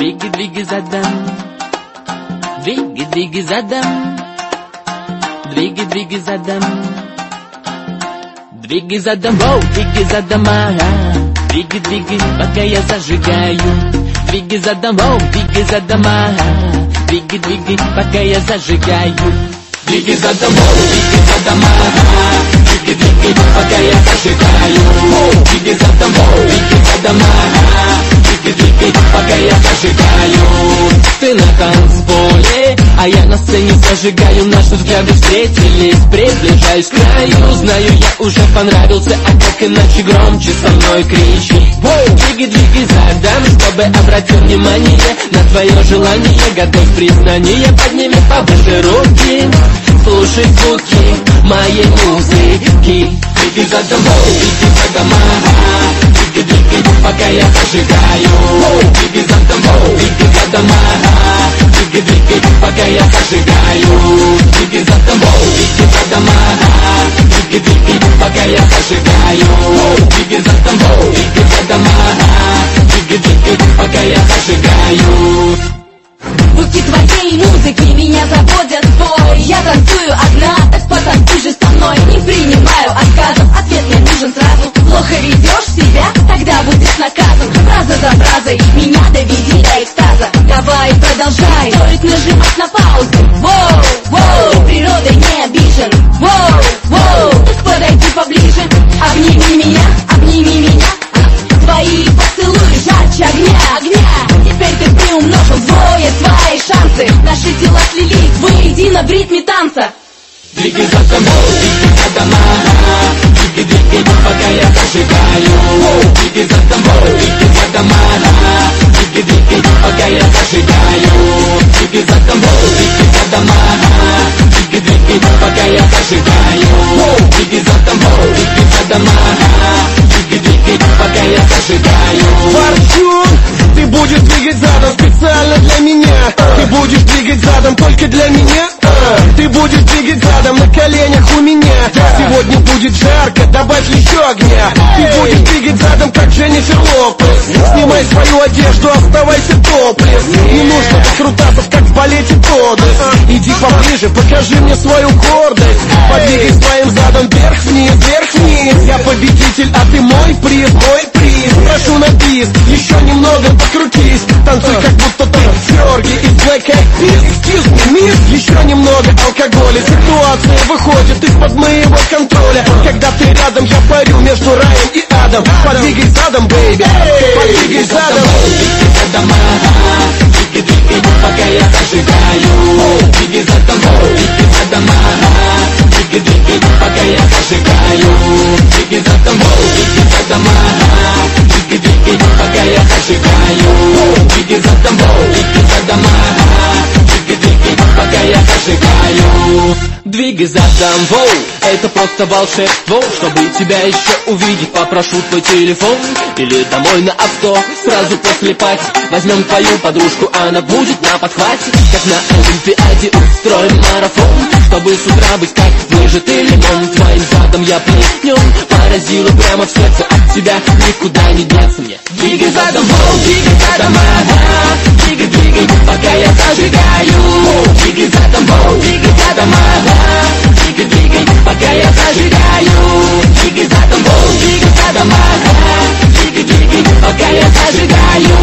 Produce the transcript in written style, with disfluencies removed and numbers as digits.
Двигай, двигай задом, двигай, двигай задом, двигай, двигай задом, двигай задом, воу, двигай задом, ага. Двигай, двигай, пока я зажигаю. Двигай задом, воу, двигай задом, ага. Двигай, двигай, пока я зажигаю. Двигай задом, воу, двигай задом, ага. Двигай, двигай, пока я зажигаю. Двигай задом, воу, двигай задом, ага. Двигай, двигай, пока я зажигаю. Ты на танцполе, а я на сцене зажигаю. Наши взгляды встретились, приближаюсь к краю. Знаю, я уже понравился, а как иначе громче со мной кричи. Двигай, двигай задом, чтобы обратил внимание на твое желание. Готов признание, подними повыше руки. Слушай звуки моей музыки. Двигай задом, двигай задом, ага. Двигай, двигай, пока я зажигаю. Двигай задом, двигай задом, ага. Двигай, двигай, пока я зажигаю. Двигай задом, двигай задом, ага. Двигай, двигай, пока я зажигаю. Двигай задом, двигай задом, ага. Двигай, двигай, пока я зажигаю. Звуки твоей музыки меня заводят в бой. Я танцую одна, так потанцуй же со мной. Не принимаю отказов, ответ мне нужен сразу. Плохо ведешь себя, тогда будешь наказан. Фраза за фразой, меня доведи до экстаза. Давай, продолжай, стоит нажимать на паузу. Воу, воу, природой не обижен. Воу, воу, так подойди поближе. Обними меня. Твои поцелуи жарче огня, огня. Теперь ты приумножил вдвое свои шансы. Наши тела слились воедино в ритме танца. Двигай задом, двигай задом, ага. Двигай, двигай, пока я зажигаю. Двигай задом, двигай задом, ага. Двигай, двигай, пока я зажигаю. Двигай задом, двигай задом, ага. Двигай, двигай, пока я зажигаю. Двигай задом, двигай задом, ага. Двигай, двигай, пока я зажигаю. Форчун, ты будешь двигать задом специально для меня. Ты будешь двигать задом только для меня. Ты будешь двигать задом на коленях у меня. Сегодня будет жарко, добавь еще огня. Ты будешь двигать задом, как Дженнифер Лопес. Снимай свою одежду, оставайся топлес. Не нужно покрутаться, как в балете Тодес. Иди поближе, покажи мне свою гордость. Подвигай своим задом вверх-вниз, вверх-вниз. Я победитель, а ты мой приз, мой приз. Прошу на бис, еще немного покрутись. Танцуй, как будто ты Ферги из Black Eyed Peas. Excuse me, miss, еще немного алкоголя. Ситуация выходит из-под моего контроля. Когда ты рядом, я парю между раем и адом. Подвигай задом, бэйби, подвигай задом. Двигай задом, ага. Двигай, двигай, пока я зажигаю. Двигай задом, двигай задом, ага. Двигай, двигай, пока я зажигаю. Двигай задом, двигай задом, ага. Двигай, двигай, пока я зажигаю. Двигай задом, двигай задом, ага. Двигай, двигай, пока я зажигаю. Двигай задом, воу, это просто волшебство. Чтобы тебя еще увидеть, попрошу твой телефон. Или домой на авто, сразу после пати. Возьмем твою подружку, она будет на подхвате. Как на Олимпиаде устроим марафон. Чтобы с утра быть как выжатый лимон. Твоим задом я плеснем, поразила прямо в сердце. От тебя никуда не деться мне. Двигай задом, воу, двигай задом, ага. Двигай, двигай, пока я зажигаю. Двигай задом, воу, двигай задом, ага. Двигай, двигай, пока я зажигаю. Двигай задом, воу, двигай задом, ага. Двигай, двигай, пока я зажигаю.